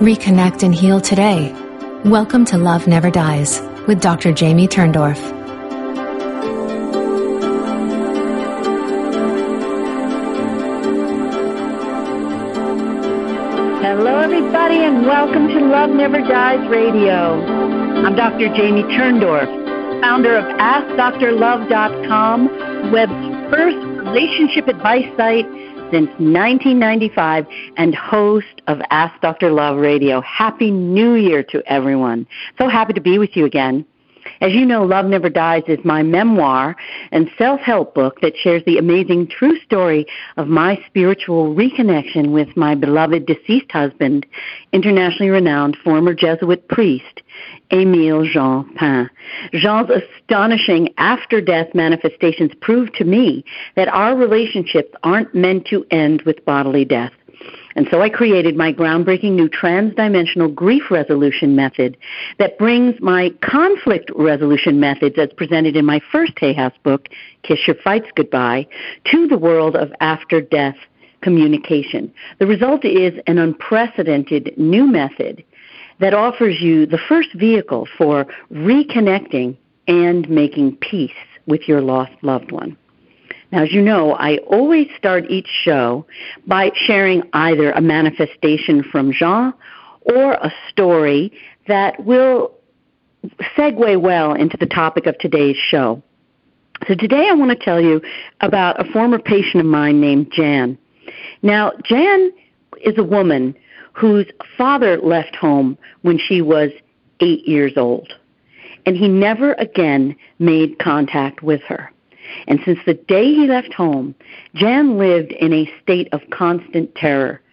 Reconnect and heal today. Welcome to Love Never Dies with Dr. Jamie Turndorf. Hello, everybody, and welcome to Love Never Dies Radio. I'm Dr. Jamie Turndorf, founder of AskDrLove.com, web's first relationship advice site since 1995, and host of Ask Dr. Love Radio. Happy New Year to everyone. So happy to be with you again. As you know, Love Never Dies is my memoir and self-help book that shares the amazing true story of my spiritual reconnection with my beloved deceased husband, internationally renowned former Jesuit priest, Émile Jean Pain. Jean's astonishing after-death manifestations prove to me that our relationships aren't meant to end with bodily death. And so I created my groundbreaking new transdimensional grief resolution method that brings my conflict resolution methods as presented in my first Hay House book, Kiss Your Fights Goodbye, to the world of after-death communication. The result is an unprecedented new method that offers you the first vehicle for reconnecting and making peace with your lost loved one. Now, as you know, I always start each show by sharing either a manifestation from Jean or a story that will segue well into the topic of today's show. So today I want to tell you about a former patient of mine named Jan. Now, Jan is a woman whose father left home when she was 8 years old, and he never again made contact with her. And since the day he left home, Jan lived in a state of constant terror.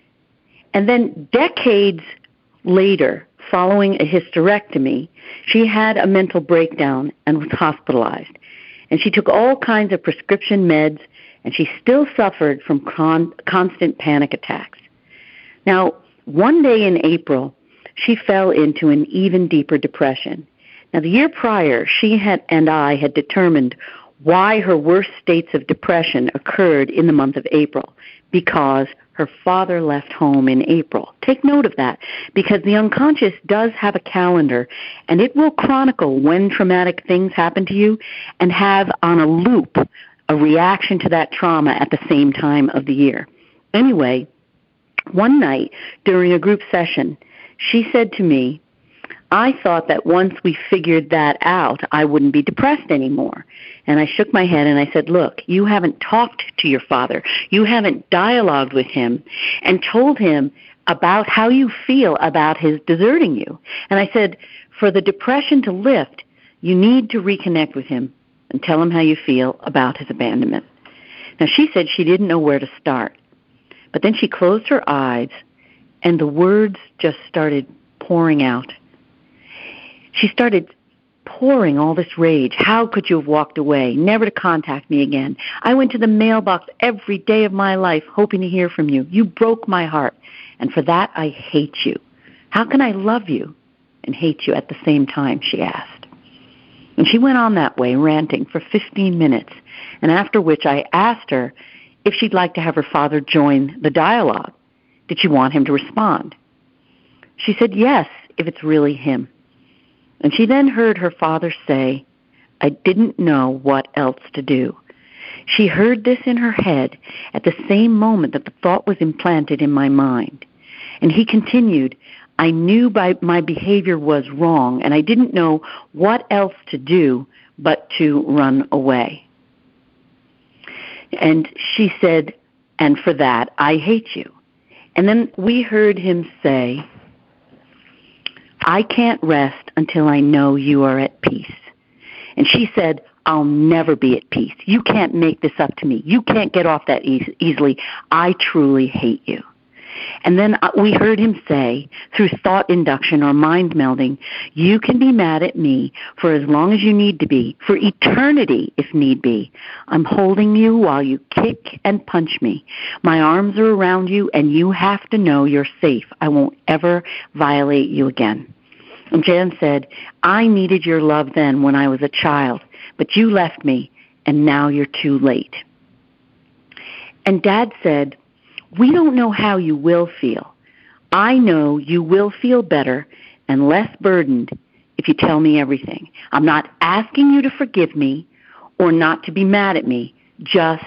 And then decades later, following a hysterectomy, she had a mental breakdown and was hospitalized. And she took all kinds of prescription meds, and she still suffered from constant panic attacks. Now, one day in April, she fell into an even deeper depression. Now, the year prior, she and I had determined why her worst states of depression occurred in the month of April, because her father left home in April. Take note of that, because the unconscious does have a calendar, and it will chronicle when traumatic things happen to you and have on a loop a reaction to that trauma at the same time of the year. Anyway, one night during a group session, she said to me, I thought that once we figured that out, I wouldn't be depressed anymore. And I shook my head and I said, look, you haven't talked to your father. You haven't dialogued with him and told him about how you feel about his deserting you. And I said, for the depression to lift, you need to reconnect with him and tell him how you feel about his abandonment. Now, she said she didn't know where to start. But then she closed her eyes and the words just started pouring out. She started pouring all this rage. How could you have walked away, never to contact me again? I went to the mailbox every day of my life hoping to hear from you. You broke my heart, and for that I hate you. How can I love you and hate you at the same time, she asked. And she went on that way, ranting for 15 minutes, and after which I asked her if she'd like to have her father join the dialogue. Did she want him to respond? She said yes, if it's really him. And she then heard her father say, I didn't know what else to do. She heard this in her head at the same moment that the thought was implanted in my mind. And he continued, I knew my behavior was wrong, and I didn't know what else to do but to run away. And she said, and for that, I hate you. And then we heard him say, I can't rest until I know you are at peace. And she said, I'll never be at peace. You can't make this up to me. You can't get off that easily. I truly hate you. And then we heard him say, through thought induction or mind melding, you can be mad at me for as long as you need to be, for eternity if need be. I'm holding you while you kick and punch me. My arms are around you, and you have to know you're safe. I won't ever violate you again. And Jan said, I needed your love then when I was a child, but you left me, and now you're too late. And Dad said, we don't know how you will feel. I know you will feel better and less burdened if you tell me everything. I'm not asking you to forgive me or not to be mad at me. Just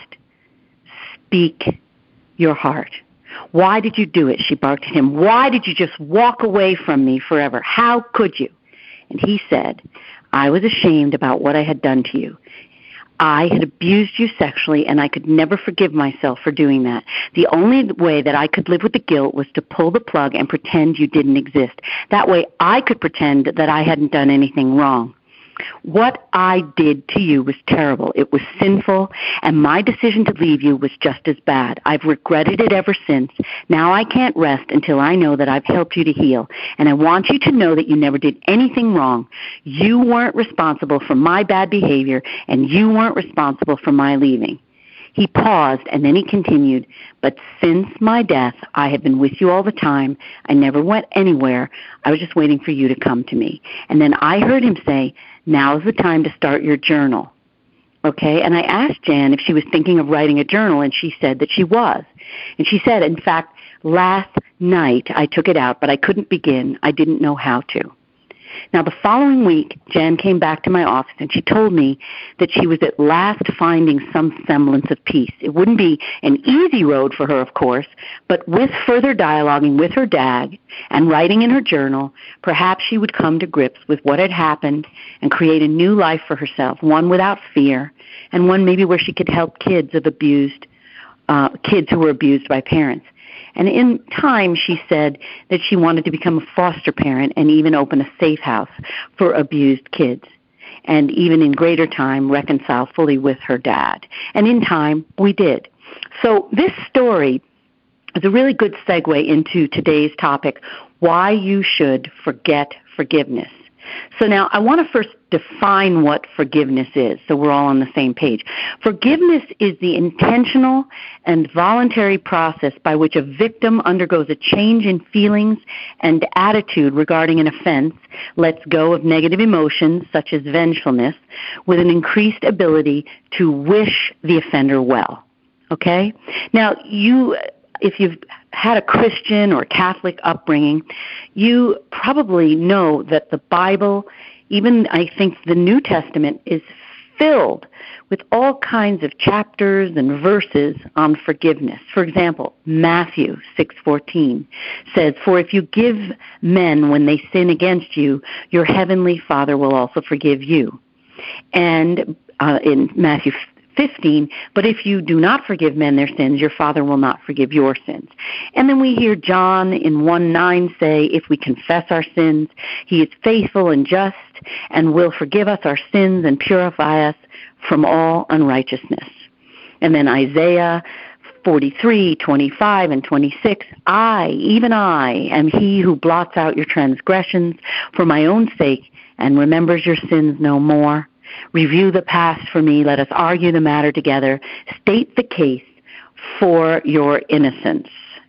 speak your heart. Why did you do it? She barked at him. Why did you just walk away from me forever? How could you? And he said, I was ashamed about what I had done to you. I had abused you sexually, and I could never forgive myself for doing that. The only way that I could live with the guilt was to pull the plug and pretend you didn't exist. That way I could pretend that I hadn't done anything wrong. What I did to you was terrible. It was sinful, and my decision to leave you was just as bad. I've regretted it ever since. Now I can't rest until I know that I've helped you to heal, and I want you to know that you never did anything wrong. You weren't responsible for my bad behavior, and you weren't responsible for my leaving. He paused, and then he continued, but since my death, I have been with you all the time. I never went anywhere. I was just waiting for you to come to me. And then I heard him say, now's the time to start your journal. Okay? And I asked Jan if she was thinking of writing a journal, and she said that she was. And she said, in fact, last night I took it out, but I couldn't begin. I didn't know how to. Now, the following week, Jan came back to my office, and she told me that she was at last finding some semblance of peace. It wouldn't be an easy road for her, of course, but with further dialoguing with her dad and writing in her journal, perhaps she would come to grips with what had happened and create a new life for herself, one without fear, and one maybe where she could help kids who were abused by parents. And in time, she said that she wanted to become a foster parent and even open a safe house for abused kids. And even in greater time, reconcile fully with her dad. And in time, we did. So this story is a really good segue into today's topic, why you should forget forgiveness. So now I want to first define what forgiveness is so we're all on the same page. Forgiveness is the intentional and voluntary process by which a victim undergoes a change in feelings and attitude regarding an offense, lets go of negative emotions such as vengefulness, with an increased ability to wish the offender well. Okay? Now, if you've had a Christian or Catholic upbringing, you probably know that the Bible, even I think the New Testament, is filled with all kinds of chapters and verses on forgiveness. For example, Matthew 6:14 says, "For if you give men when they sin against you, your heavenly Father will also forgive you." And in Matthew 15, "But if you do not forgive men their sins, your Father will not forgive your sins." And then we hear John in 1:9 say, "If we confess our sins, he is faithful and just and will forgive us our sins and purify us from all unrighteousness." And then Isaiah 43:25 and 26, even I, am he who blots out your transgressions for my own sake and remembers your sins no more. Review the past for me. Let us argue the matter together. State the case for your innocence.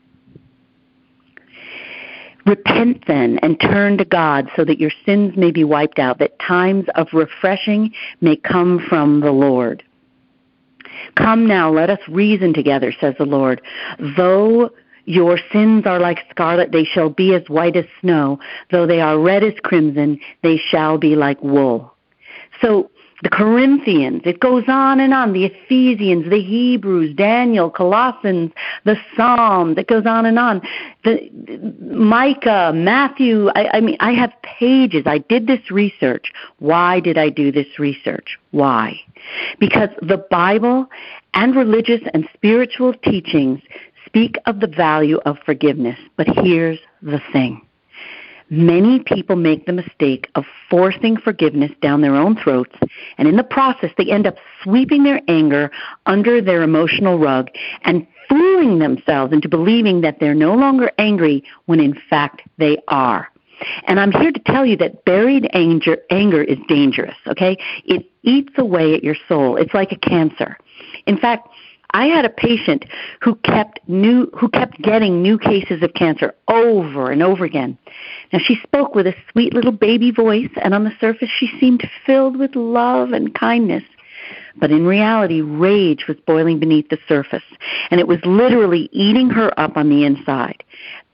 Repent then and turn to God so that your sins may be wiped out, that times of refreshing may come from the Lord. Come now, let us reason together, says the Lord. Though your sins are like scarlet, they shall be as white as snow. Though they are red as crimson, they shall be like wool. So the Corinthians, it goes on and on, the Ephesians, the Hebrews, Daniel, Colossians, the Psalms, it goes on and on. The Micah, Matthew, I have pages. I did this research. Why did I do this research? Why? Because the Bible and religious and spiritual teachings speak of the value of forgiveness. But here's the thing. Many people make the mistake of forcing forgiveness down their own throats, and in the process they end up sweeping their anger under their emotional rug and fooling themselves into believing that they're no longer angry when in fact they are. And I'm here to tell you that buried anger is dangerous, okay? It eats away at your soul. It's like a cancer. In fact, I had a patient who kept getting new cases of cancer over and over again. Now, she spoke with a sweet little baby voice, and on the surface she seemed filled with love and kindness. But in reality, rage was boiling beneath the surface, and it was literally eating her up on the inside.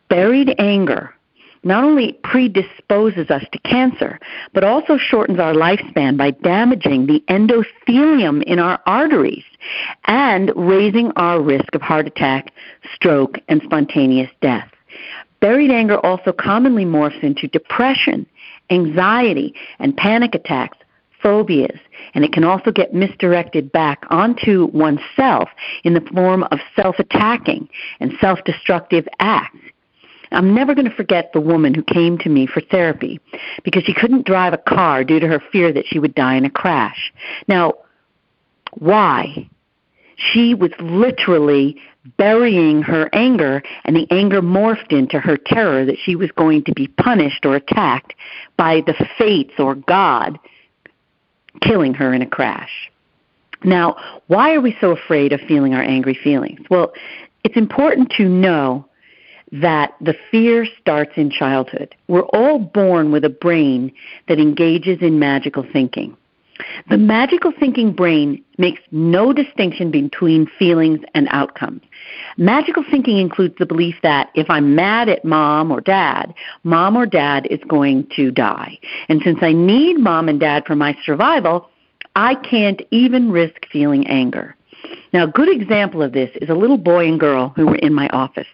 Buried anger not only predisposes us to cancer, but also shortens our lifespan by damaging the endothelium in our arteries and raising our risk of heart attack, stroke, and spontaneous death. Buried anger also commonly morphs into depression, anxiety, and panic attacks, phobias, and it can also get misdirected back onto oneself in the form of self-attacking and self-destructive acts. I'm never going to forget the woman who came to me for therapy because she couldn't drive a car due to her fear that she would die in a crash. Now, why? She was literally burying her anger, and the anger morphed into her terror that she was going to be punished or attacked by the fates or God killing her in a crash. Now, why are we so afraid of feeling our angry feelings? Well, it's important to know that the fear starts in childhood. We're all born with a brain that engages in magical thinking. The magical thinking brain makes no distinction between feelings and outcomes. Magical thinking includes the belief that if I'm mad at mom or dad is going to die. And since I need mom and dad for my survival, I can't even risk feeling anger. Now, a good example of this is a little boy and girl who were in my office.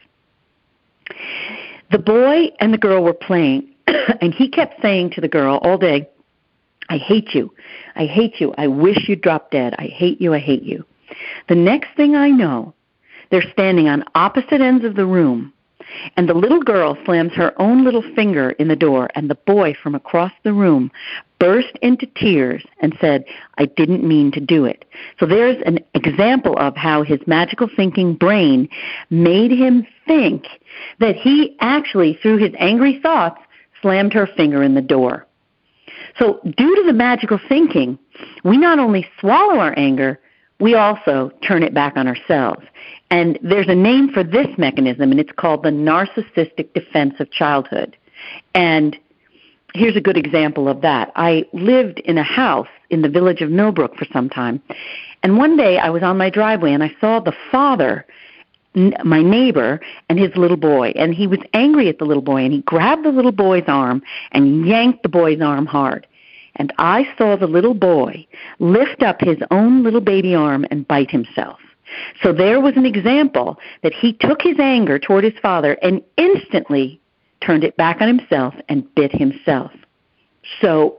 The boy and the girl were playing, and he kept saying to the girl all day, I hate you. I hate you. I wish you'd drop dead. I hate you. I hate you. The next thing I know, they're standing on opposite ends of the room, and the little girl slams her own little finger in the door, and the boy from across the room burst into tears and said, I didn't mean to do it. So there's an example of how his magical thinking brain made him think that he actually, through his angry thoughts, slammed her finger in the door. So due to the magical thinking, we not only swallow our anger, we also turn it back on ourselves. And there's a name for this mechanism, and it's called the narcissistic defense of childhood. And here's a good example of that. I lived in a house in the village of Millbrook for some time, and one day I was on my driveway and I saw the father, my neighbor, and his little boy, and he was angry at the little boy, and he grabbed the little boy's arm and yanked the boy's arm hard. And I saw the little boy lift up his own little baby arm and bite himself. So there was an example that he took his anger toward his father and instantly turned it back on himself and bit himself. So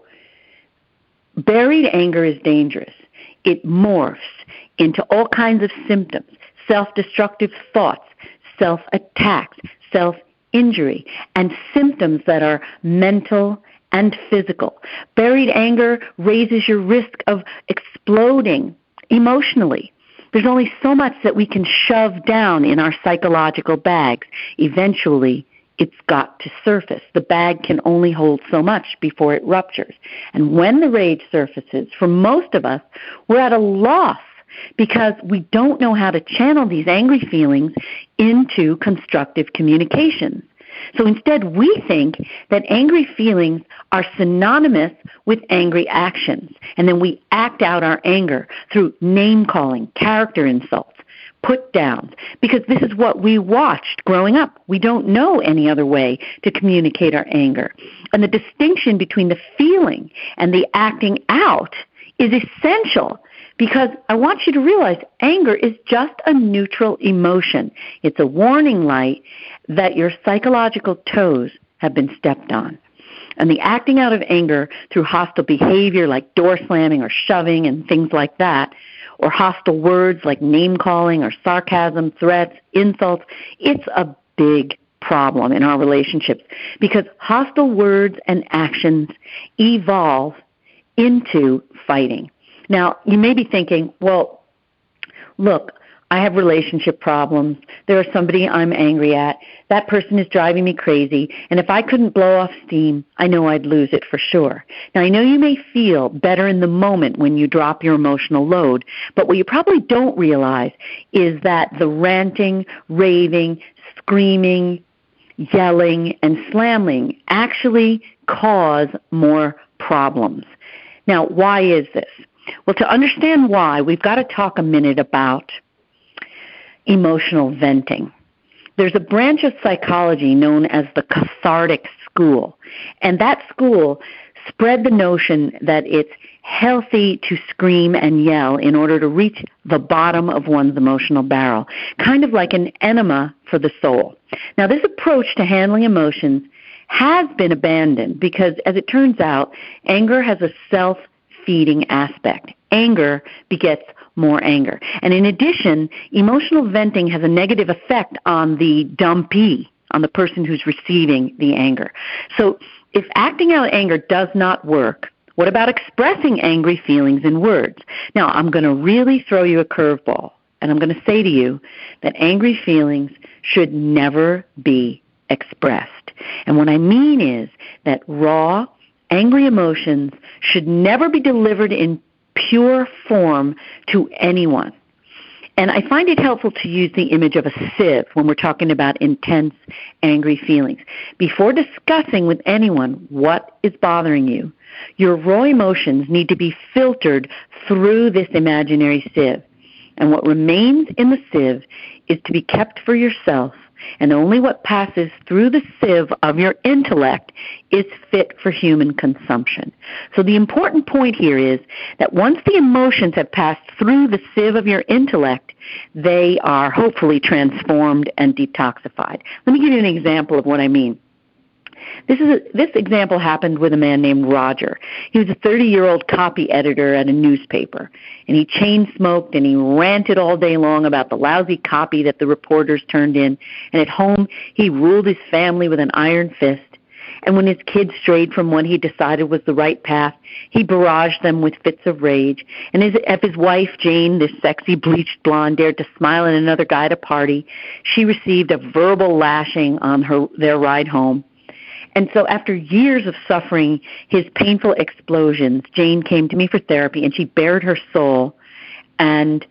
buried anger is dangerous. It morphs into all kinds of symptoms, self-destructive thoughts, self-attacks, self-injury, and symptoms that are mental and physical. Buried anger raises your risk of exploding emotionally. There's only so much that we can shove down in our psychological bags. Eventually, it's got to surface. The bag can only hold so much before it ruptures. And when the rage surfaces, for most of us, we're at a loss because we don't know how to channel these angry feelings into constructive communications. So instead, we think that angry feelings are synonymous with angry actions, and then we act out our anger through name-calling, character insults, put-downs, because this is what we watched growing up. We don't know any other way to communicate our anger. And the distinction between the feeling and the acting out is essential, because I want you to realize anger is just a neutral emotion. It's a warning light that your psychological toes have been stepped on. And the acting out of anger through hostile behavior like door slamming or shoving and things like that, or hostile words like name-calling or sarcasm, threats, insults, it's a big problem in our relationships because hostile words and actions evolve into fighting. Now, you may be thinking, well, look, I have relationship problems. There is somebody I'm angry at. That person is driving me crazy. And if I couldn't blow off steam, I know I'd lose it for sure. Now, I know you may feel better in the moment when you drop your emotional load, but what you probably don't realize is that the ranting, raving, screaming, yelling, and slamming actually cause more problems. Now, why is this? Well, to understand why, we've got to talk a minute about emotional venting. There's a branch of psychology known as the cathartic school, and that school spread the notion that it's healthy to scream and yell in order to reach the bottom of one's emotional barrel, kind of like an enema for the soul. Now, this approach to handling emotions has been abandoned because, as it turns out, anger has a self-feeding aspect. Anger begets more anger. And in addition, emotional venting has a negative effect on the dumpee, on the person who's receiving the anger. So if acting out anger does not work, what about expressing angry feelings in words? Now, I'm going to really throw you a curveball, and I'm going to say to you that angry feelings should never be expressed. And what I mean is that raw, angry emotions should never be delivered in pure form to anyone. And I find it helpful to use the image of a sieve when we're talking about intense, angry feelings. Before discussing with anyone what is bothering you, your raw emotions need to be filtered through this imaginary sieve. And what remains in the sieve is to be kept for yourself, and only what passes through the sieve of your intellect is fit for human consumption. So the important point here is that once the emotions have passed through the sieve of your intellect, they are hopefully transformed and detoxified. Let me give you an example of what I mean. This example happened with a man named Roger. He was a 30-year-old copy editor at a newspaper, and he chain-smoked and he ranted all day long about the lousy copy that the reporters turned in. And at home, he ruled his family with an iron fist. And when his kids strayed from what he decided was the right path, he barraged them with fits of rage. And if his wife, Jane, this sexy bleached blonde, dared to smile at another guy at a party, she received a verbal lashing on their ride home. And so after years of suffering his painful explosions, Jane came to me for therapy, and she bared her soul. And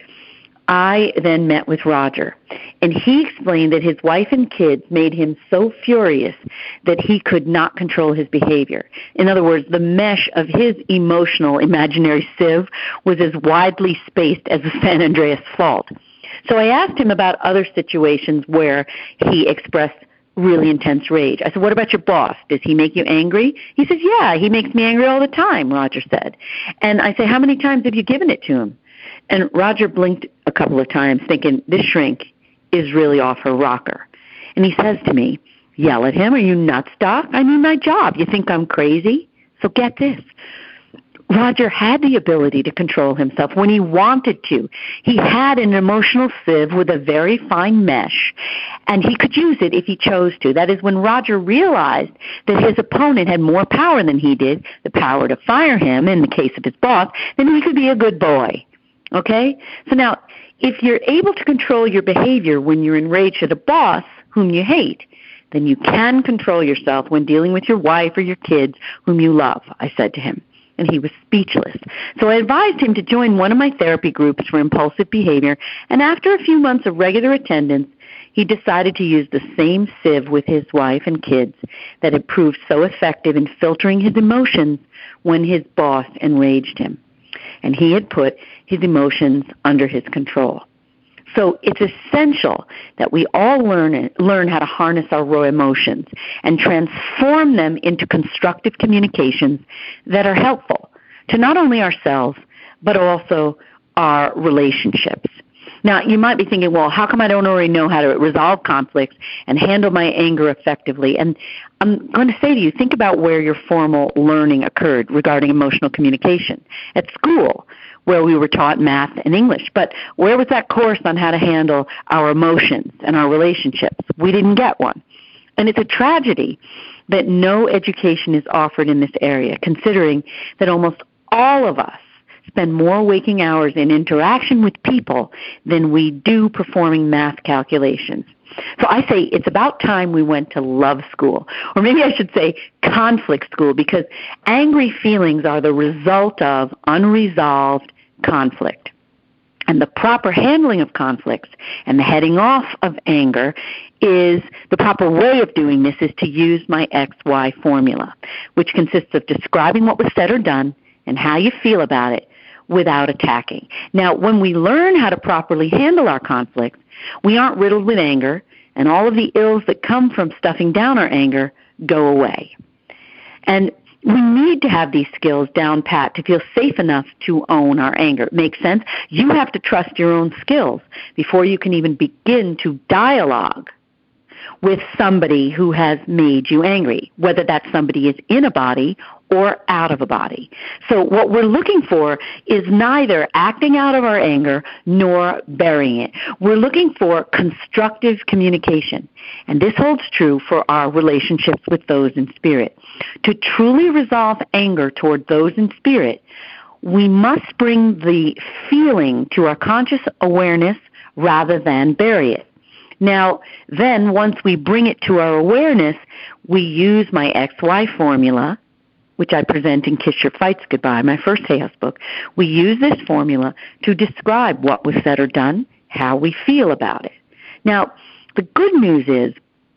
I then met with Roger. And he explained that his wife and kids made him so furious that he could not control his behavior. In other words, the mesh of his emotional imaginary sieve was as widely spaced as the San Andreas Fault. So I asked him about other situations where he expressed really intense rage. I said, what about your boss? Does he make you angry? He says, yeah, he makes me angry all the time, Roger said. And I say, how many times have you given it to him? And Roger blinked a couple of times thinking, this shrink is really off her rocker. And he says to me, yell at him? Are you nuts, Doc? I mean my job. You think I'm crazy? So get this. Roger had the ability to control himself when he wanted to. He had an emotional sieve with a very fine mesh, and he could use it if he chose to. That is, when Roger realized that his opponent had more power than he did, the power to fire him in the case of his boss, then he could be a good boy. Okay? So now, if you're able to control your behavior when you're enraged at a boss whom you hate, then you can control yourself when dealing with your wife or your kids whom you love, I said to him. And he was speechless. So I advised him to join one of my therapy groups for impulsive behavior, and after a few months of regular attendance, he decided to use the same sieve with his wife and kids that had proved so effective in filtering his emotions when his boss enraged him. And he had put his emotions under his control. So it's essential that we all learn how to harness our raw emotions and transform them into constructive communications that are helpful to not only ourselves, but also our relationships. Now, you might be thinking, well, how come I don't already know how to resolve conflicts and handle my anger effectively? And I'm going to say to you, think about where your formal learning occurred regarding emotional communication. At school, where we were taught math and English. But where was that course on how to handle our emotions and our relationships? We didn't get one. And it's a tragedy that no education is offered in this area, considering that almost all of us spend more waking hours in interaction with people than we do performing math calculations. So I say it's about time we went to love school, or maybe I should say conflict school, because angry feelings are the result of unresolved conflict. And the proper handling of conflicts and the heading off of anger is the proper way of doing this is to use my XY formula, which consists of describing what was said or done and how you feel about it without attacking. Now, when we learn how to properly handle our conflicts, we aren't riddled with anger, and all of the ills that come from stuffing down our anger go away. And we need to have these skills down pat to feel safe enough to own our anger. Makes sense? You have to trust your own skills before you can even begin to dialogue with somebody who has made you angry, whether that somebody is in a body or out of a body. So what we're looking for is neither acting out of our anger nor burying it. We're looking for constructive communication. And this holds true for our relationships with those in spirit. To truly resolve anger toward those in spirit, we must bring the feeling to our conscious awareness rather than bury it. Now, then, once we bring it to our awareness, we use my XY formula, which I present in Kiss Your Fights Goodbye, my first Seance book. We use this formula to describe what was said or done, how we feel about it. Now, the good news is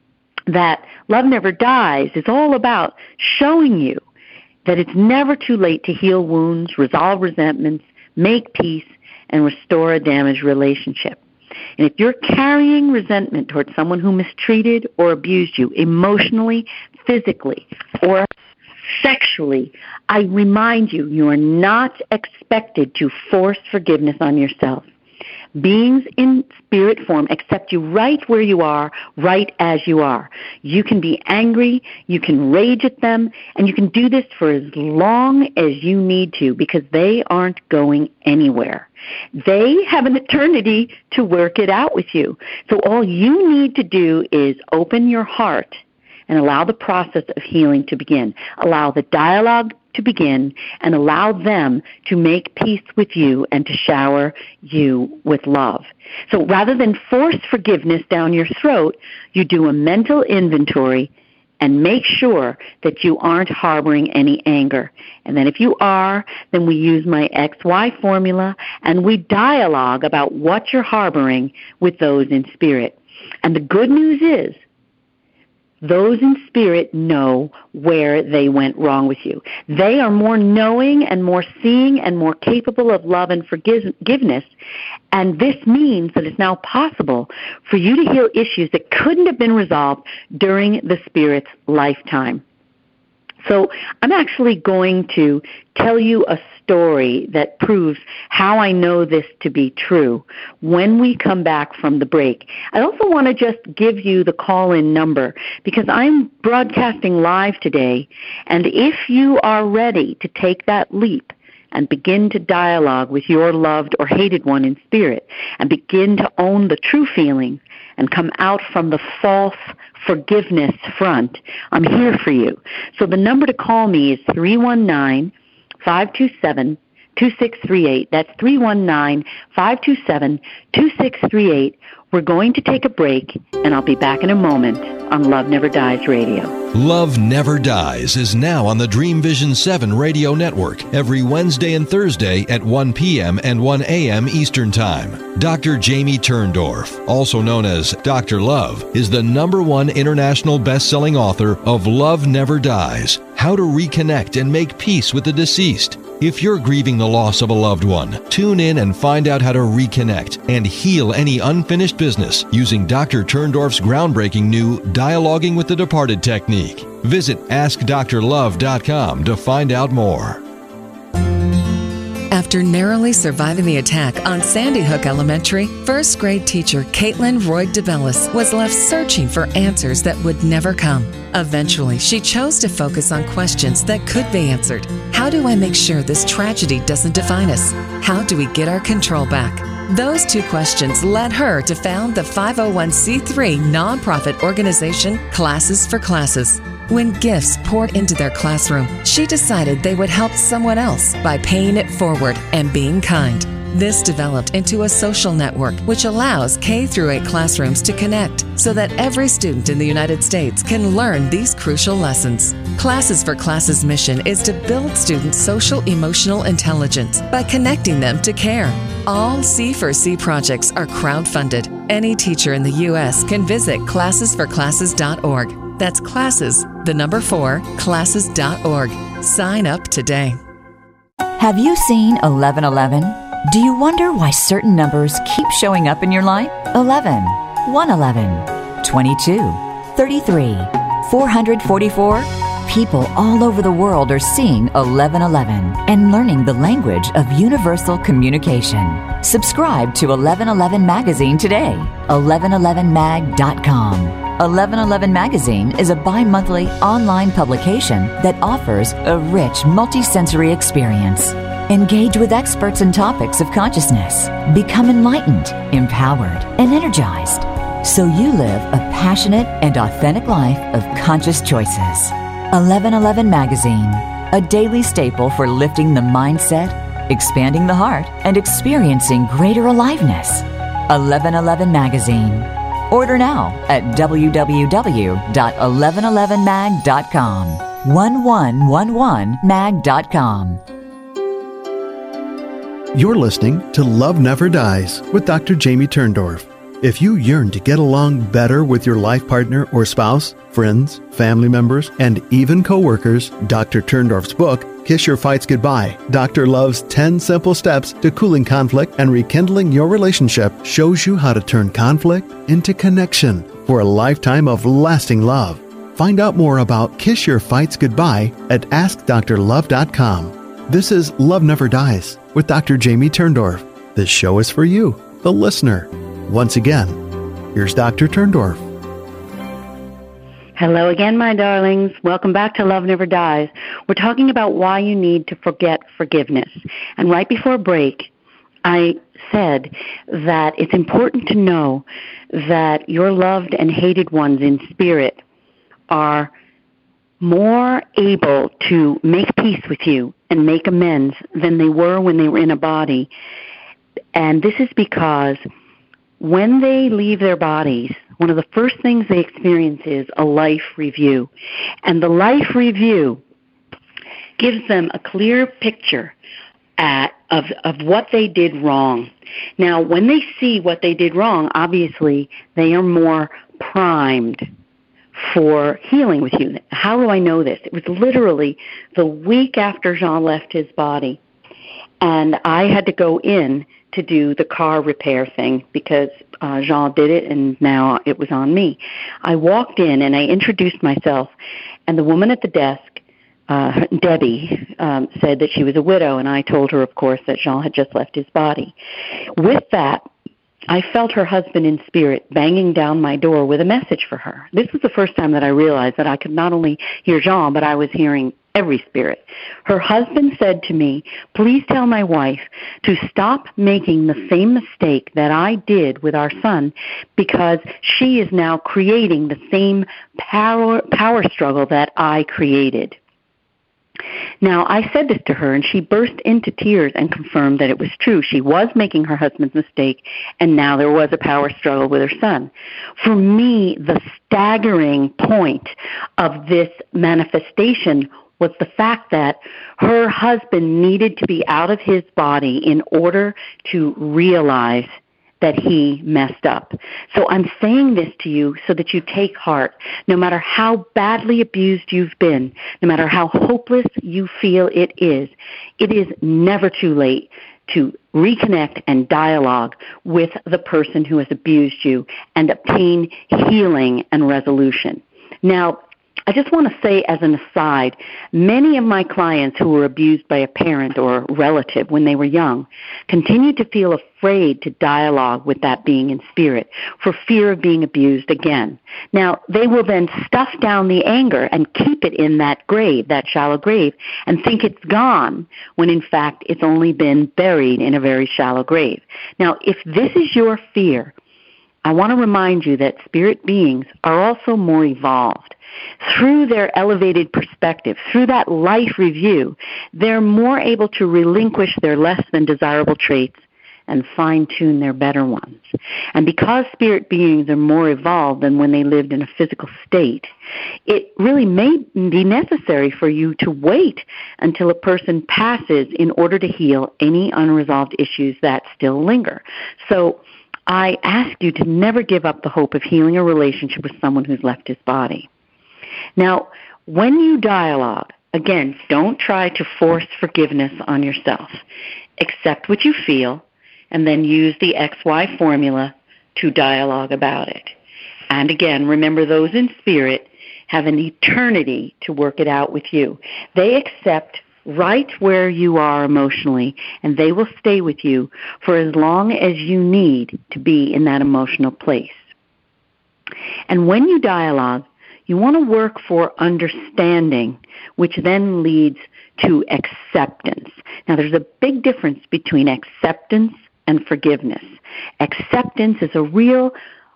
that Love Never Dies is all about showing you that it's never too late to heal wounds, resolve resentments, make peace, and restore a damaged relationship. And if you're carrying resentment towards someone who mistreated or abused you emotionally, physically, or sexually, I remind you, you are not expected to force forgiveness on yourself. Beings in spirit form accept you right where you are, right as you are. You can be angry, you can rage at them, and you can do this for as long as you need to because they aren't going anywhere. They have an eternity to work it out with you. So all you need to do is open your heart and allow the process of healing to begin. Allow the dialogue to begin and allow them to make peace with you and to shower you with love. So rather than force forgiveness down your throat, you do a mental inventory and make sure that you aren't harboring any anger. And then if you are, then we use my XY formula and we dialogue about what you're harboring with those in spirit. And the good news is, those in spirit know where they went wrong with you. They are more knowing and more seeing and more capable of love and forgiveness. And this means that it's now possible for you to heal issues that couldn't have been resolved during the spirit's lifetime. So I'm actually going to tell you a story that proves how I know this to be true when we come back from the break. I also want to just give you the call-in number because I'm broadcasting live today, and if you are ready to take that leap and begin to dialogue with your loved or hated one in spirit and begin to own the true feelings and come out from the false forgiveness front, I'm here for you. So the number to call me is 319-527-2638. That's 319-527-2638. We're going to take a break, and I'll be back in a moment on Love Never Dies Radio. Love Never Dies is now on the Dream Vision 7 radio network every Wednesday and Thursday at 1 p.m. and 1 a.m. Eastern Time. Dr. Jamie Turndorf, also known as Dr. Love, is the #1 international best-selling author of Love Never Dies, How to Reconnect and Make Peace with the Deceased. If you're grieving the loss of a loved one, tune in and find out how to reconnect and heal any unfinished business using Dr. Turndorf's groundbreaking new Dialoguing with the Departed technique. Visit AskDrLove.com to find out more. After narrowly surviving the attack on Sandy Hook Elementary, first grade teacher Caitlin Roy DeBellis was left searching for answers that would never come. Eventually, she chose to focus on questions that could be answered. How do I make sure this tragedy doesn't define us? How do we get our control back? Those two questions led her to found the 501c3 nonprofit organization Classes for Classes. When gifts poured into their classroom, she decided they would help someone else by paying it forward and being kind. This developed into a social network which allows K-8 classrooms to connect so that every student in the United States can learn these crucial lessons. Classes for Classes' mission is to build students' social-emotional intelligence by connecting them to care. All C4C projects are crowd-funded. Any teacher in the U.S. can visit classesforclasses.org. That's classes, the number 4, classes.org. Sign up today. Have you seen 1111? Do you wonder why certain numbers keep showing up in your life? 11, 111, 22, 33, 444? People all over the world are seeing 1111 and learning the language of universal communication. Subscribe to 1111 Magazine today. 1111mag.com. 1111 Magazine is a bi-monthly online publication that offers a rich multisensory experience. Engage with experts in topics of consciousness. Become enlightened, empowered, and energized, so you live a passionate and authentic life of conscious choices. 1111 Magazine, a daily staple for lifting the mindset, expanding the heart, and experiencing greater aliveness. 1111 Magazine. Order now at www.1111mag.com. 1111mag.com. You're listening to Love Never Dies with Dr. Jamie Turndorf. If you yearn to get along better with your life partner or spouse, friends, family members, and even coworkers, Dr. Turndorf's book, Kiss Your Fights Goodbye, Dr. Love's 10 Simple Steps to Cooling Conflict and Rekindling Your Relationship, shows you how to turn conflict into connection for a lifetime of lasting love. Find out more about Kiss Your Fights Goodbye at AskDrLove.com. This is Love Never Dies with Dr. Jamie Turndorf. This show is for you, the listener. Once again, here's Dr. Turndorf. Hello again, my darlings. Welcome back to Love Never Dies. We're talking about why you need to forget forgiveness. And right before break, I said that it's important to know that your loved and hated ones in spirit are more able to make peace with you and make amends than they were when they were in a body. And this is because when they leave their bodies, one of the first things they experience is a life review. And the life review gives them a clear picture of what they did wrong. Now, when they see what they did wrong, obviously they are more primed for healing with you. How do I know this? It was literally the week after Jean left his body, and I had to go in to do the car repair thing because Jean did it, and now it was on me. I walked in, and I introduced myself, and the woman at the desk, Debbie, said that she was a widow, and I told her, of course, that Jean had just left his body. With that, I felt her husband in spirit banging down my door with a message for her. This was the first time that I realized that I could not only hear Jean, but I was hearing every spirit. Her husband said to me, "Please tell my wife to stop making the same mistake that I did with our son, because she is now creating the same power struggle that I created." Now, I said this to her, and she burst into tears and confirmed that it was true. She was making her husband's mistake, and now there was a power struggle with her son. For me, the staggering point of this manifestation was the fact that her husband needed to be out of his body in order to realize that he messed up. So I'm saying this to you so that you take heart. No matter how badly abused you've been, no matter how hopeless you feel it is never too late to reconnect and dialogue with the person who has abused you and obtain healing and resolution. Now, I just want to say as an aside, many of my clients who were abused by a parent or relative when they were young continue to feel afraid to dialogue with that being in spirit for fear of being abused again. Now, they will then stuff down the anger and keep it in that grave, that shallow grave, and think it's gone when in fact it's only been buried in a very shallow grave. Now, if this is your fear, I want to remind you that spirit beings are also more evolved. Through their elevated perspective, through that life review, they're more able to relinquish their less than desirable traits and fine-tune their better ones. And because spirit beings are more evolved than when they lived in a physical state, it really may be necessary for you to wait until a person passes in order to heal any unresolved issues that still linger. So I ask you to never give up the hope of healing a relationship with someone who's left his body. Now, when you dialogue, Again, don't try to force forgiveness on yourself. Accept what you feel, and then use the XY formula to dialogue about it. And again, remember, those in spirit have an eternity to work it out with you. They accept right where you are emotionally, and they will stay with you for as long as you need to be in that emotional place. And when you dialogue, you want to work for understanding, which then leads to acceptance. Now, there's a big difference between acceptance and forgiveness. Acceptance is a real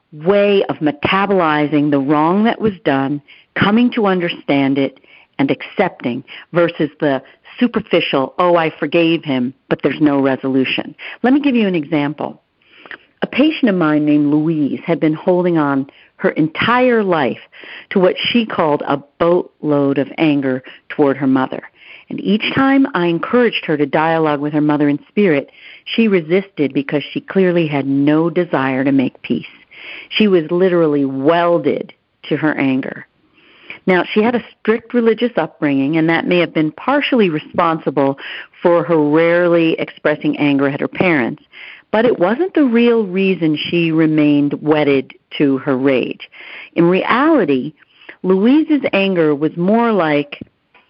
way of metabolizing the wrong that was done, coming to understand it, and accepting, versus the superficial, oh, I forgave him, but there's no resolution. Let me give you an example. A patient of mine named Louise had been holding on her entire life to what she called a boatload of anger toward her mother. And each time I encouraged her to dialogue with her mother in spirit, she resisted because she clearly had no desire to make peace. She was literally welded to her anger. Now, she had a strict religious upbringing, and that may have been partially responsible for her rarely expressing anger at her parents, but it wasn't the real reason she remained wedded to her rage. In reality, Louise's anger was more like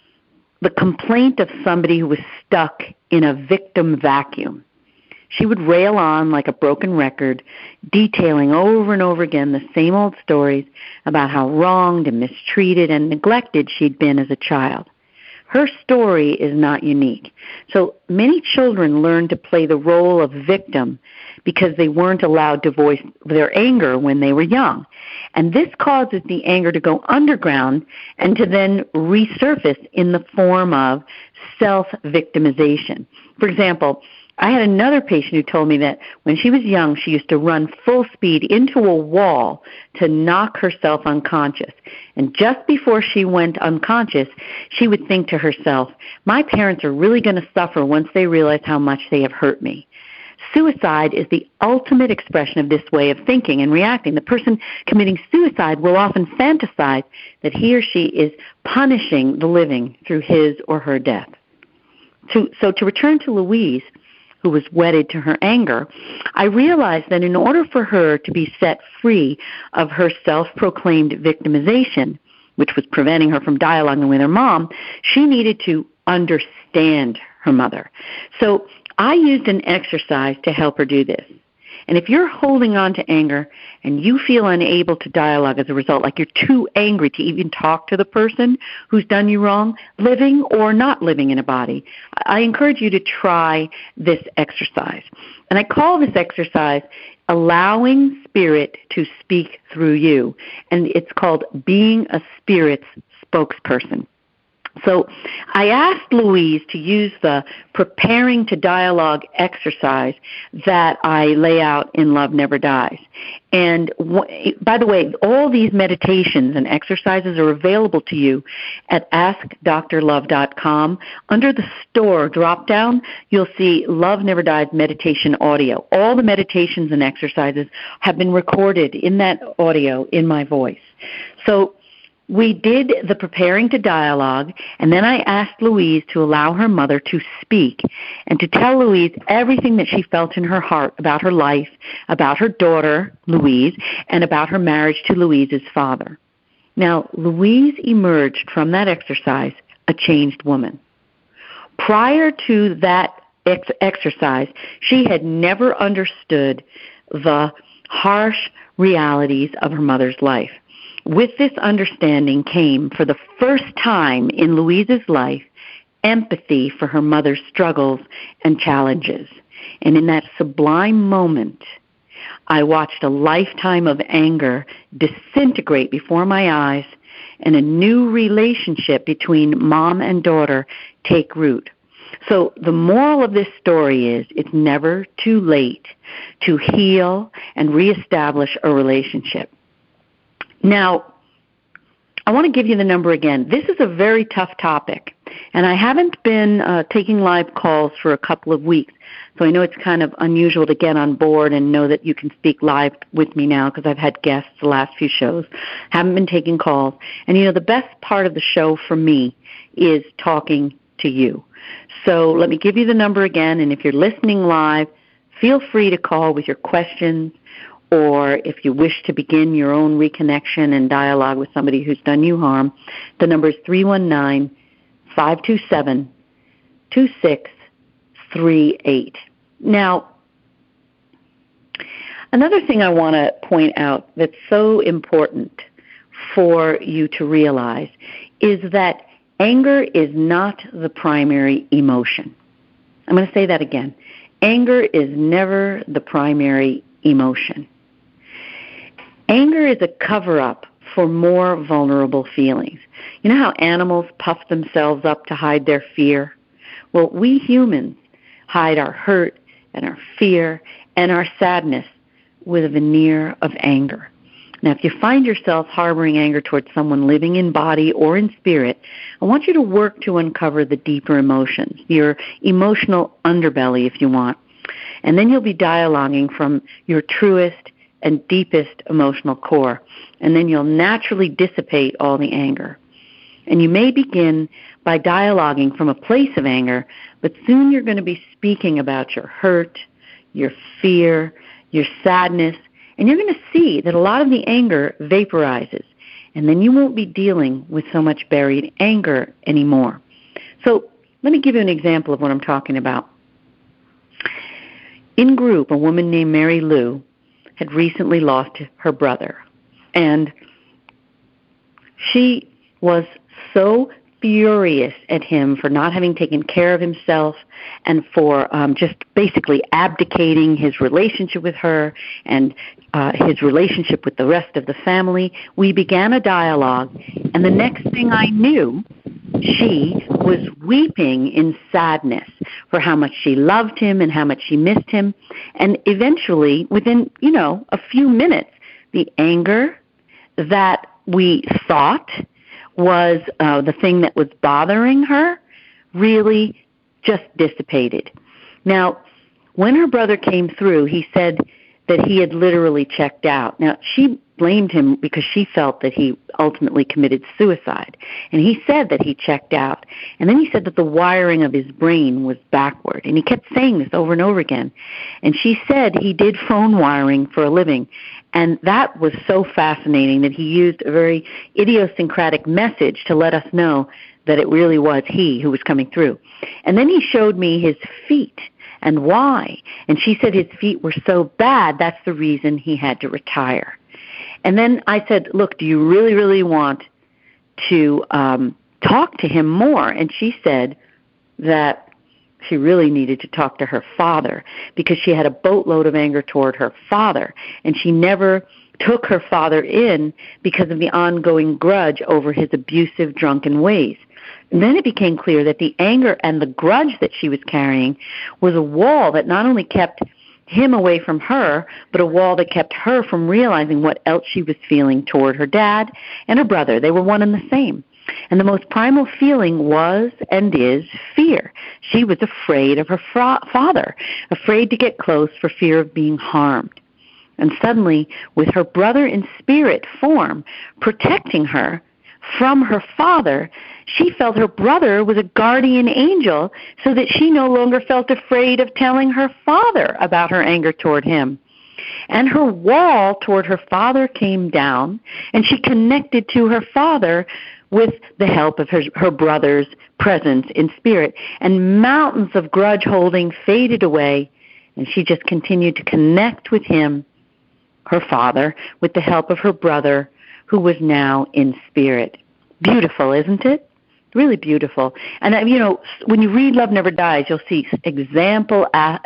the complaint of somebody who was stuck in a victim vacuum. She would rail on like a broken record, detailing over and over again the same old stories about how wronged and mistreated and neglected she'd been as a child. Her story is not unique. So many children learn to play the role of victim because they weren't allowed to voice their anger when they were young. And this causes the anger to go underground and to then resurface in the form of self-victimization. For example, I had another patient who told me that when she was young, she used to run full speed into a wall to knock herself unconscious. And just before she went unconscious, she would think to herself, my parents are really going to suffer once they realize how much they have hurt me. Suicide is the ultimate expression of this way of thinking and reacting. The person committing suicide will often fantasize that he or she is punishing the living through his or her death. So to return to Louise, who was wedded to her anger, I realized that in order for her to be set free of her self-proclaimed victimization, which was preventing her from dialoguing with her mom, she needed to understand her mother. So I used an exercise to help her do this. And if you're holding on to anger and you feel unable to dialogue as a result, like you're too angry to even talk to the person who's done you wrong, living or not living in a body, I encourage you to try this exercise. And I call this exercise allowing spirit to speak through you. And it's called being a spirit's spokesperson. So I asked Louise to use the preparing to dialogue exercise that I lay out in Love Never Dies. And by the way, all these meditations and exercises are available to you at AskDrLove.com. Under the store drop-down, you'll see Love Never Dies meditation audio. All the meditations and exercises have been recorded in that audio in my voice. So we did the preparing to dialogue, and then I asked Louise to allow her mother to speak and to tell Louise everything that she felt in her heart about her life, about her daughter, Louise, and about her marriage to Louise's father. Now, Louise emerged from that exercise a changed woman. Prior to that exercise, she had never understood the harsh realities of her mother's life. With this understanding came, for the first time in Louise's life, empathy for her mother's struggles and challenges. And in that sublime moment, I watched a lifetime of anger disintegrate before my eyes and a new relationship between mom and daughter take root. So the moral of this story is it's never too late to heal and reestablish a relationship. Now, I want to give you the number again. This is a very tough topic, and I haven't been taking live calls for a couple of weeks, so I know it's kind of unusual to get on board and know that you can speak live with me now because I've had guests the last few shows. Haven't been taking calls. And, the best part of the show for me is talking to you. So let me give you the number again, and if you're listening live, feel free to call with your questions, or if you wish to begin your own reconnection and dialogue with somebody who's done you harm. The number is 319-527-2638. Now, another thing I want to point out that's so important for you to realize is that anger is not the primary emotion. I'm going to say that again. Anger is never the primary emotion. Anger is a cover-up for more vulnerable feelings. You know how animals puff themselves up to hide their fear? Well, we humans hide our hurt and our fear and our sadness with a veneer of anger. Now, if you find yourself harboring anger towards someone living in body or in spirit, I want you to work to uncover the deeper emotions, your emotional underbelly, if you want. And then you'll be dialoguing from your truest and deepest emotional core. And then you'll naturally dissipate all the anger. And you may begin by dialoguing from a place of anger, but soon you're going to be speaking about your hurt, your fear, your sadness, and you're going to see that a lot of the anger vaporizes, and then you won't be dealing with so much buried anger anymore. So let me give you an example of what I'm talking about. In group, a woman named Mary Lou had recently lost her brother, and she was so furious at him for not having taken care of himself and for just basically abdicating his relationship with her and his relationship with the rest of the family. We began a dialogue, and the next thing I knew, she was weeping in sadness for how much she loved him and how much she missed him. And eventually, within, a few minutes, the anger that we thought was the thing that was bothering her really just dissipated. Now, when her brother came through, he said that he had literally checked out. Now, she blamed him because she felt that he ultimately committed suicide. And he said that he checked out. And then he said that the wiring of his brain was backward. And he kept saying this over and over again. And she said he did phone wiring for a living. And that was so fascinating that he used a very idiosyncratic message to let us know that it really was he who was coming through. And then he showed me his feet and why. And she said his feet were so bad, that's the reason he had to retire. And then I said, look, do you really, really want to talk to him more? And she said that she really needed to talk to her father because she had a boatload of anger toward her father, and she never took her father in because of the ongoing grudge over his abusive, drunken ways. And then it became clear that the anger and the grudge that she was carrying was a wall that not only kept him away from her, but a wall that kept her from realizing what else she was feeling toward her dad and her brother. They were one and the same. And the most primal feeling was and is fear. She was afraid of her father, afraid to get close for fear of being harmed. And suddenly, with her brother in spirit form protecting her from her father, she felt her brother was a guardian angel so that she no longer felt afraid of telling her father about her anger toward him. And her wall toward her father came down, and she connected to her father with the help of her brother's presence in spirit. And mountains of grudge holding faded away, and she just continued to connect with him, her father, with the help of her brother, who was now in spirit. Beautiful, isn't it? Really beautiful. And, when you read Love Never Dies, you'll see example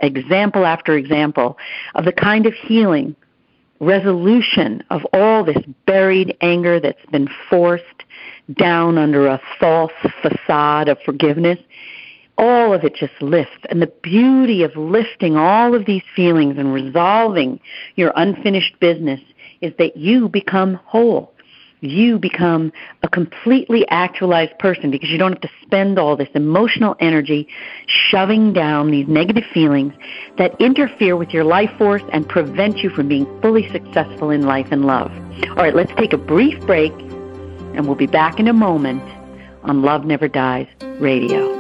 after example of the kind of healing, resolution of all this buried anger that's been forced down under a false facade of forgiveness. All of it just lifts. And the beauty of lifting all of these feelings and resolving your unfinished business is that you become whole. you become a completely actualized person because you don't have to spend all this emotional energy shoving down these negative feelings that interfere with your life force and prevent you from being fully successful in life and love. All right, let's take a brief break, and we'll be back in a moment on Love Never Dies Radio.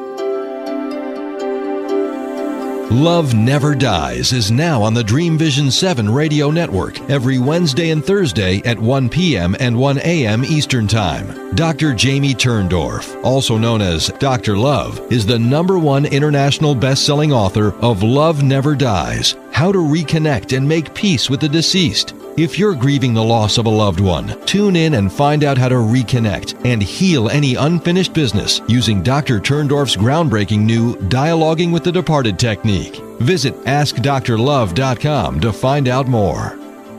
Love Never Dies is now on the Dream Vision 7 radio network every Wednesday and Thursday at 1 p.m. and 1 a.m. Eastern Time. Dr. Jamie Turndorf, also known as Dr. Love, is the #1 international best-selling author of Love Never Dies, How to Reconnect and Make Peace with the Deceased. If you're grieving the loss of a loved one, tune in and find out how to reconnect and heal any unfinished business using Dr. Turndorf's groundbreaking new Dialoguing with the Departed technique. Visit AskDrLove.com to find out more.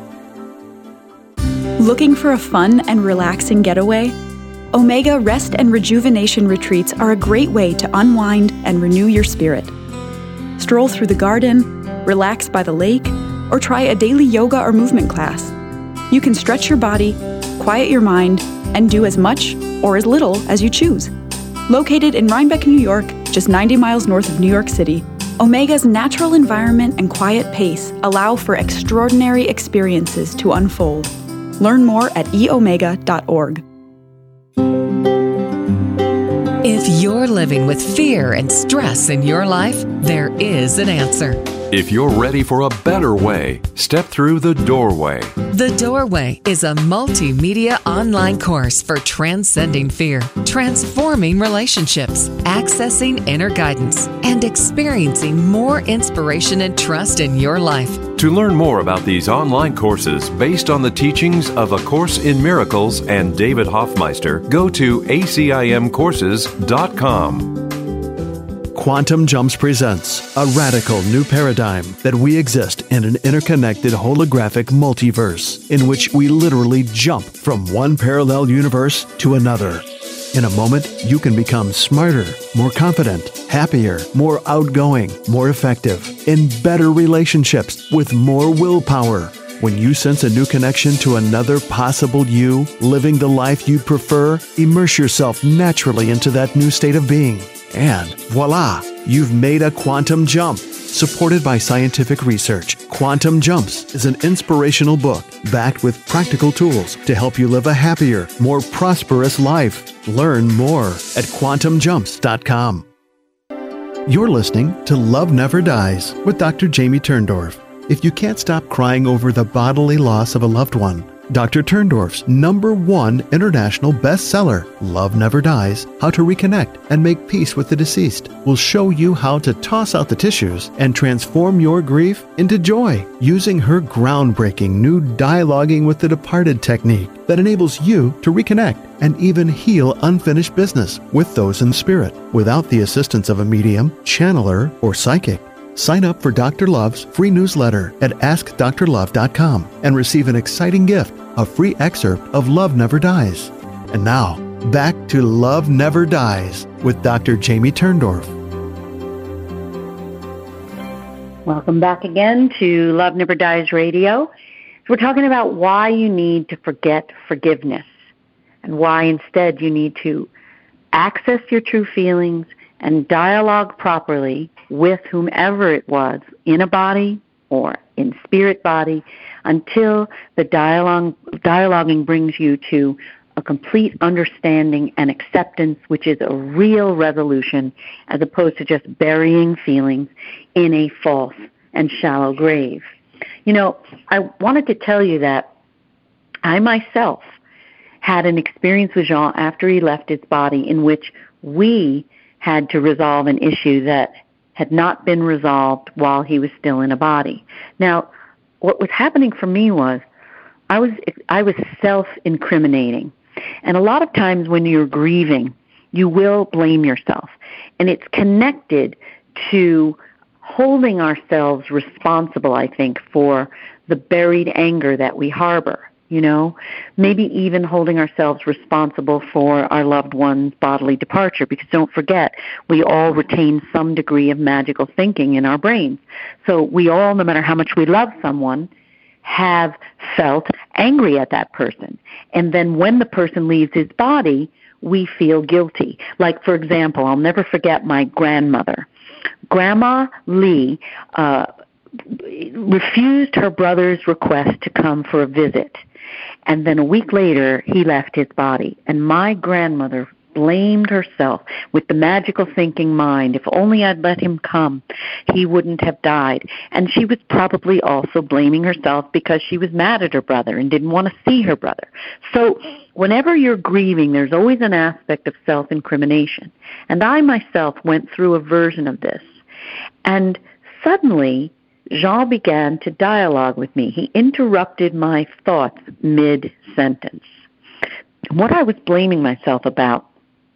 Looking for a fun and relaxing getaway? Omega Rest and Rejuvenation Retreats are a great way to unwind and renew your spirit. Stroll through the garden, relax by the lake, or try a daily yoga or movement class. You can stretch your body, quiet your mind, and do as much or as little as you choose. Located in Rhinebeck, New York, just 90 miles north of New York City, Omega's natural environment and quiet pace allow for extraordinary experiences to unfold. Learn more at eomega.org. If you're living with fear and stress in your life, there is an answer. If you're ready for a better way, step through The Doorway. The Doorway is a multimedia online course for transcending fear, transforming relationships, accessing inner guidance, and experiencing more inspiration and trust in your life. To learn more about these online courses based on the teachings of A Course in Miracles and David Hoffmeister, go to acimcourses.com. Quantum Jumps presents a radical new paradigm that we exist in an interconnected holographic multiverse in which we literally jump from one parallel universe to another. In a moment, you can become smarter, more confident, happier, more outgoing, more effective, in better relationships with more willpower. When you sense a new connection to another possible you, living the life you'd prefer, immerse yourself naturally into that new state of being. And voila, you've made a quantum jump. Supported by scientific research, Quantum Jumps is an inspirational book backed with practical tools to help you live a happier, more prosperous life. Learn more at quantumjumps.com. You're listening to Love Never Dies with Dr. Jamie Turndorf. If you can't stop crying over the bodily loss of a loved one, Dr. Turndorf's #1 international bestseller, Love Never Dies, How to Reconnect and Make Peace with the Deceased, will show you how to toss out the tissues and transform your grief into joy using her groundbreaking new Dialoguing with the Departed technique that enables you to reconnect and even heal unfinished business with those in spirit without the assistance of a medium, channeler, or psychic. Sign up for Dr. Love's free newsletter at AskDrLove.com and receive an exciting gift, a free excerpt of Love Never Dies. And now, back to Love Never Dies with Dr. Jamie Turndorf. Welcome back again to Love Never Dies Radio. So we're talking about why you need to forget forgiveness and why instead you need to access your true feelings and dialogue properly with whomever it was, in a body or in spirit body, until the dialoguing brings you to a complete understanding and acceptance, which is a real resolution, as opposed to just burying feelings in a false and shallow grave. You know, I wanted to tell you that I myself had an experience with Jean after he left his body in which we had to resolve an issue that had not been resolved while he was still in a body. Now, what was happening for me was I was self-incriminating. And a lot of times when you're grieving, you will blame yourself. And it's connected to holding ourselves responsible, I think, for the buried anger that we harbor. You know, maybe even holding ourselves responsible for our loved one's bodily departure, because don't forget, we all retain some degree of magical thinking in our brains. So we all, no matter how much we love someone, have felt angry at that person. And then when the person leaves his body, we feel guilty. Like, for example, I'll never forget my grandmother. Grandma Lee refused her brother's request to come for a visit. And then a week later, he left his body. And my grandmother blamed herself with the magical thinking mind, if only I'd let him come, he wouldn't have died. And she was probably also blaming herself because she was mad at her brother and didn't want to see her brother. So whenever you're grieving, there's always an aspect of self-incrimination. And I myself went through a version of this. And suddenly, Jean began to dialogue with me. He interrupted my thoughts mid-sentence. What I was blaming myself about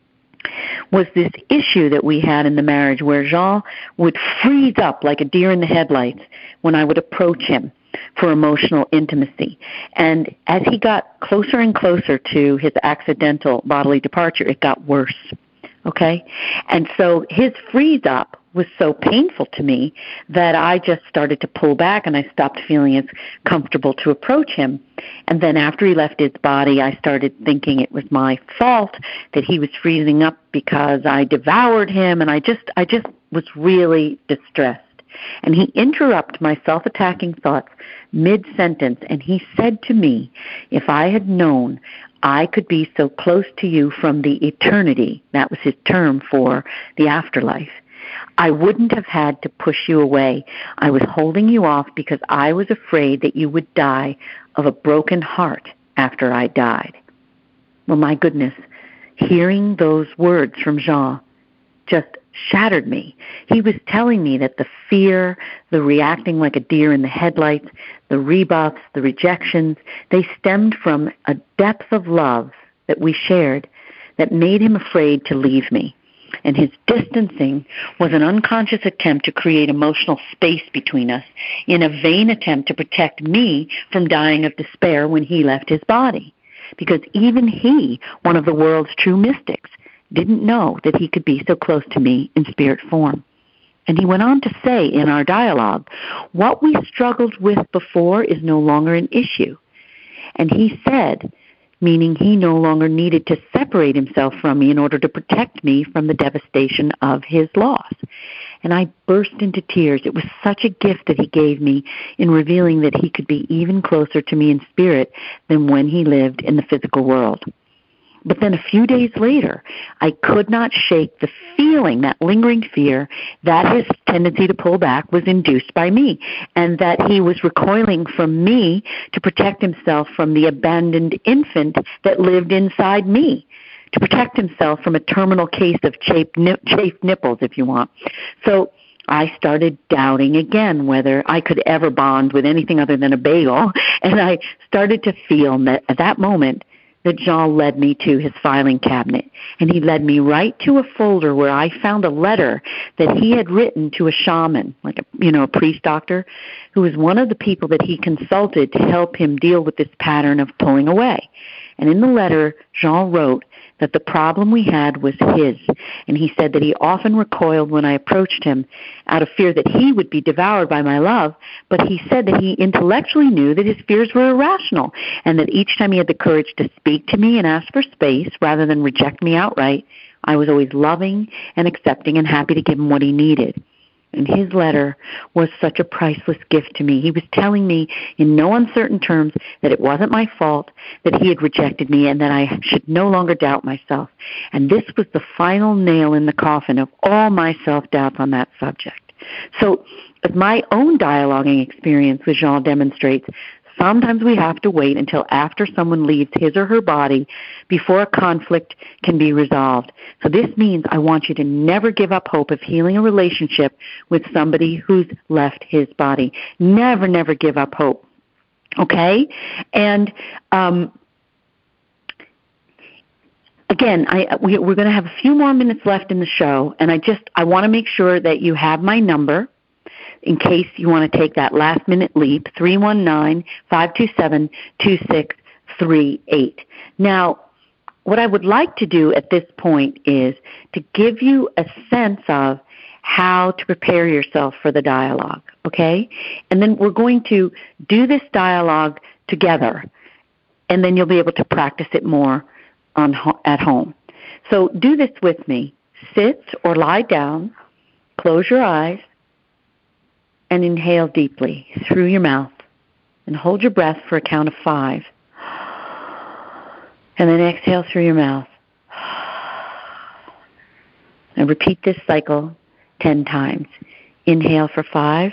was this issue that we had in the marriage where Jean would freeze up like a deer in the headlights when I would approach him for emotional intimacy. And as he got closer and closer to his accidental bodily departure, it got worse. Okay? And so his freeze up was so painful to me that I just started to pull back and I stopped feeling as comfortable to approach him. And then after he left his body, I started thinking it was my fault that he was freezing up because I devoured him, and I just was really distressed. And he interrupted my self-attacking thoughts mid-sentence, and he said to me, if I had known I could be so close to you from the eternity, that was his term for the afterlife, I wouldn't have had to push you away. I was holding you off because I was afraid that you would die of a broken heart after I died. Well, my goodness, hearing those words from Jean just shattered me. He was telling me that the fear, the reacting like a deer in the headlights, the rebuffs, the rejections, they stemmed from a depth of love that we shared that made him afraid to leave me. And his distancing was an unconscious attempt to create emotional space between us in a vain attempt to protect me from dying of despair when he left his body. Because even he, one of the world's true mystics, didn't know that he could be so close to me in spirit form. And he went on to say in our dialogue, what we struggled with before is no longer an issue. And he said, meaning he no longer needed to separate himself from me in order to protect me from the devastation of his loss. And I burst into tears. It was such a gift that he gave me in revealing that he could be even closer to me in spirit than when he lived in the physical world. But then a few days later, I could not shake the feeling, that lingering fear, that his tendency to pull back was induced by me, and that he was recoiling from me to protect himself from the abandoned infant that lived inside me, to protect himself from a terminal case of chafed nipples, if you want. So I started doubting again whether I could ever bond with anything other than a bagel, and I started to feel that at that moment that Jean led me to his filing cabinet, and he led me right to a folder where I found a letter that he had written to a shaman, like a priest doctor, who was one of the people that he consulted to help him deal with this pattern of pulling away. And in the letter, Jean wrote that the problem we had was his, and he said that he often recoiled when I approached him out of fear that he would be devoured by my love, but he said that he intellectually knew that his fears were irrational, and that each time he had the courage to speak to me and ask for space rather than reject me outright, I was always loving and accepting and happy to give him what he needed. And his letter was such a priceless gift to me. He was telling me in no uncertain terms that it wasn't my fault, that he had rejected me, and that I should no longer doubt myself. And this was the final nail in the coffin of all my self-doubts on that subject. So, as my own dialoguing experience with Jean demonstrates, sometimes we have to wait until after someone leaves his or her body before a conflict can be resolved. So this means I want you to never give up hope of healing a relationship with somebody who's left his body. Never, never give up hope. Okay? And again, we're going to have a few more minutes left in the show, and I want to make sure that you have my number in case you want to take that last-minute leap, 319-527-2638. Now, what I would like to do at this point is to give you a sense of how to prepare yourself for the dialogue, okay? And then we're going to do this dialogue together, and then you'll be able to practice it more at home. So do this with me. Sit or lie down, close your eyes, and inhale deeply through your mouth, and hold your breath for a count of 5. And then exhale through your mouth. And repeat this cycle 10 times. Inhale for 5.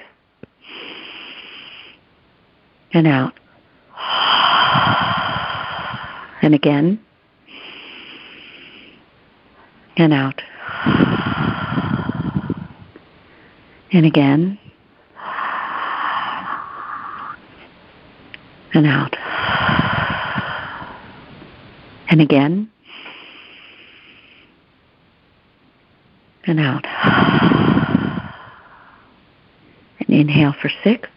And out. And again. And out. And again. And out. And again. And out. And inhale for 6.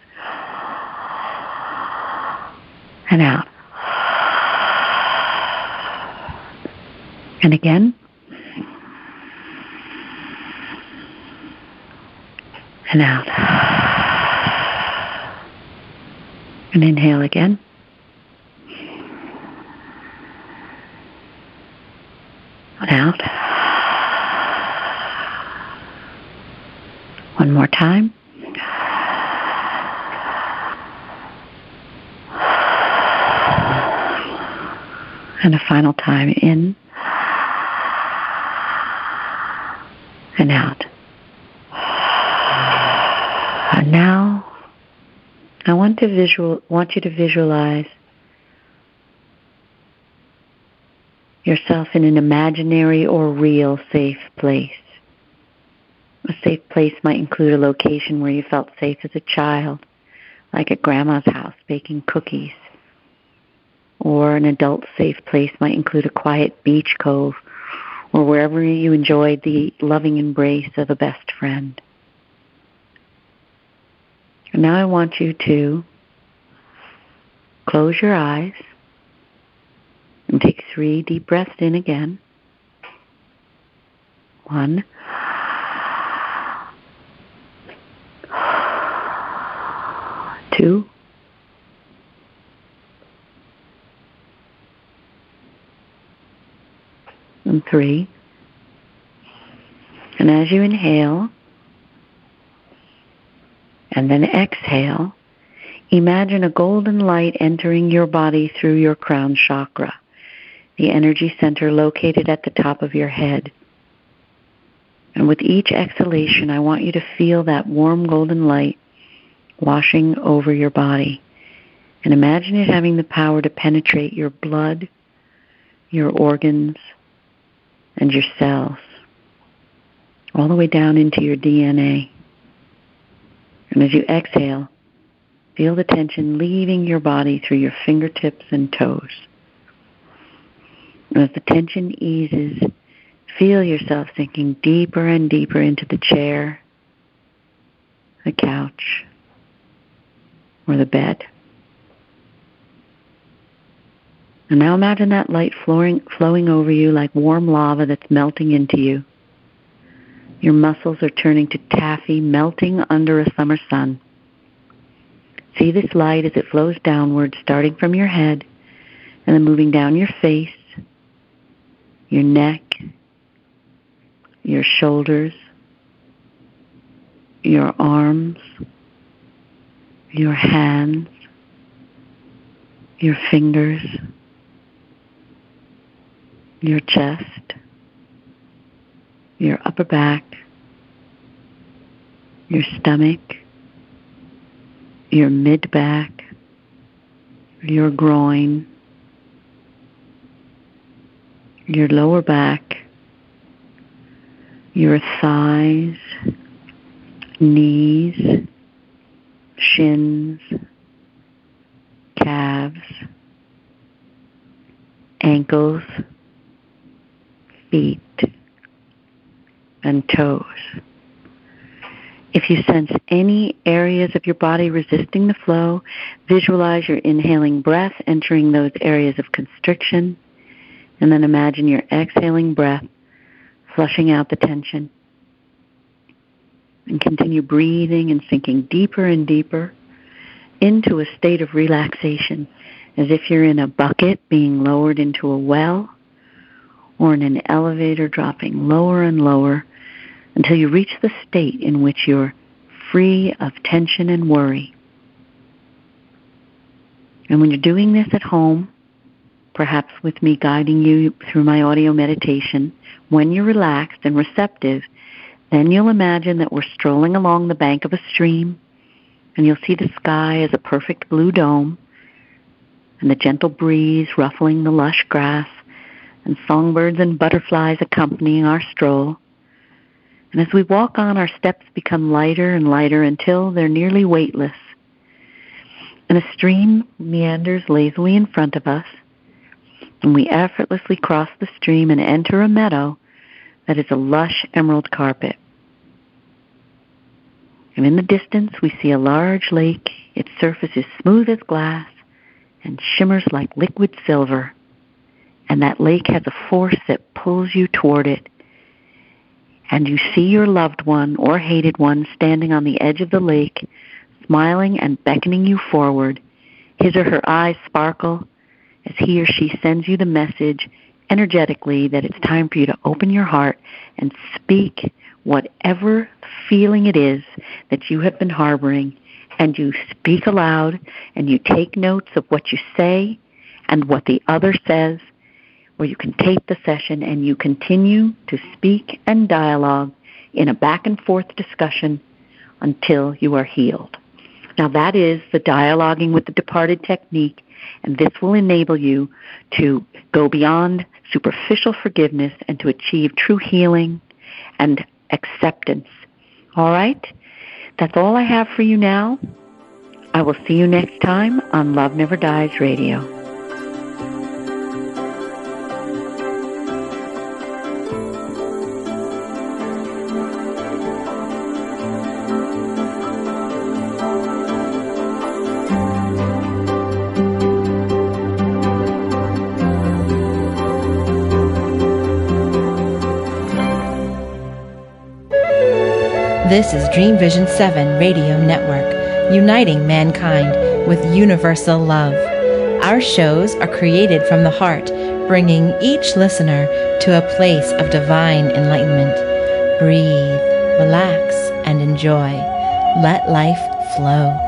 And out. And again. And out. And inhale again. And out. One more time. And a final time in and out. And now I want you to visualize yourself in an imaginary or real safe place. A safe place might include a location where you felt safe as a child, like at Grandma's house baking cookies. Or an adult safe place might include a quiet beach cove, or wherever you enjoyed the loving embrace of a best friend. And now I want you to close your eyes and take 3 deep breaths in again. 1. 2. 3. And as you inhale and then exhale, imagine a golden light entering your body through your crown chakra, the energy center located at the top of your head. And with each exhalation, I want you to feel that warm golden light washing over your body. And imagine it having the power to penetrate your blood, your organs, and your cells, all the way down into your DNA. And as you exhale, feel the tension leaving your body through your fingertips and toes. And as the tension eases, feel yourself sinking deeper and deeper into the chair, the couch, or the bed. And now imagine that light flowing over you like warm lava that's melting into you. Your muscles are turning to taffy, melting under a summer sun. See this light as it flows downward, starting from your head, and then moving down your face, your neck, your shoulders, your arms, your hands, your fingers, your chest, your upper back, your stomach, your mid-back, your groin, your lower back, your thighs, knees, shins, calves, ankles, feet, and toes. If you sense any areas of your body resisting the flow, visualize your inhaling breath entering those areas of constriction, and then imagine your exhaling breath flushing out the tension. And continue breathing and sinking deeper and deeper into a state of relaxation, as if you're in a bucket being lowered into a well, or in an elevator dropping lower and lower until you reach the state in which you're free of tension and worry. And when you're doing this at home, perhaps with me guiding you through my audio meditation, when you're relaxed and receptive, then you'll imagine that we're strolling along the bank of a stream, and you'll see the sky as a perfect blue dome, and the gentle breeze ruffling the lush grass, and songbirds and butterflies accompanying our stroll. And as we walk on, our steps become lighter and lighter until they're nearly weightless. And a stream meanders lazily in front of us, and we effortlessly cross the stream and enter a meadow that is a lush emerald carpet. And in the distance, we see a large lake. Its surface is smooth as glass and shimmers like liquid silver. And that lake has a force that pulls you toward it. And you see your loved one or hated one standing on the edge of the lake, smiling and beckoning you forward. His or her eyes sparkle as he or she sends you the message energetically that it's time for you to open your heart and speak whatever feeling it is that you have been harboring, and you speak aloud and you take notes of what you say and what the other says, or you can tape the session and you continue to speak and dialogue in a back and forth discussion until you are healed. Now that is the dialoguing with the departed technique, and this will enable you to go beyond superficial forgiveness and to achieve true healing and acceptance. All right? That's all I have for you now. I will see you next time on Love Never Dies Radio. This is Dream Vision 7 Radio Network, uniting mankind with universal love. Our shows are created from the heart, bringing each listener to a place of divine enlightenment. Breathe, relax, and enjoy. Let life flow.